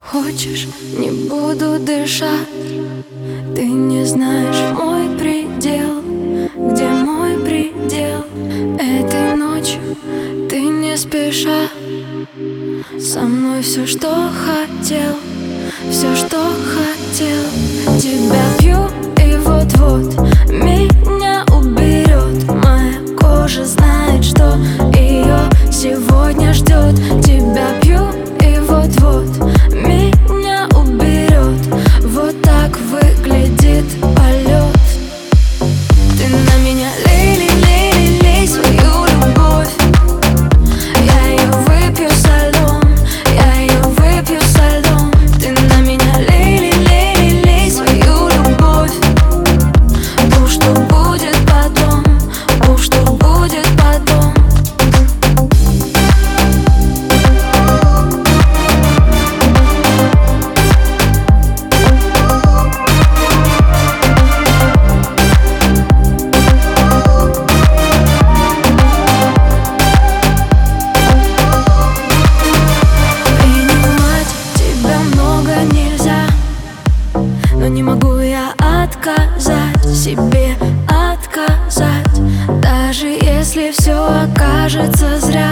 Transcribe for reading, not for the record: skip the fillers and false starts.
Хочешь, не буду дышать. Ты не знаешь мой предел. Где мой предел? Этой ночью ты не спеша. Со мной все, что хотел, все, что хотел. Тебя пью и вот-вот меня уберет. Моя кожа знает, что ее сегодня ждет. Тебя пью и вот-вот меня уберет. Вот так выглядит полет. Ты на меня лей свою любовь. Я ее выпью со льдом, я ее выпью со льдом. Ты на меня лей свою любовь. Пусть что будет потом, пусть что будет потом. Но не могу я отказать себе, отказать. Даже если все окажется зря.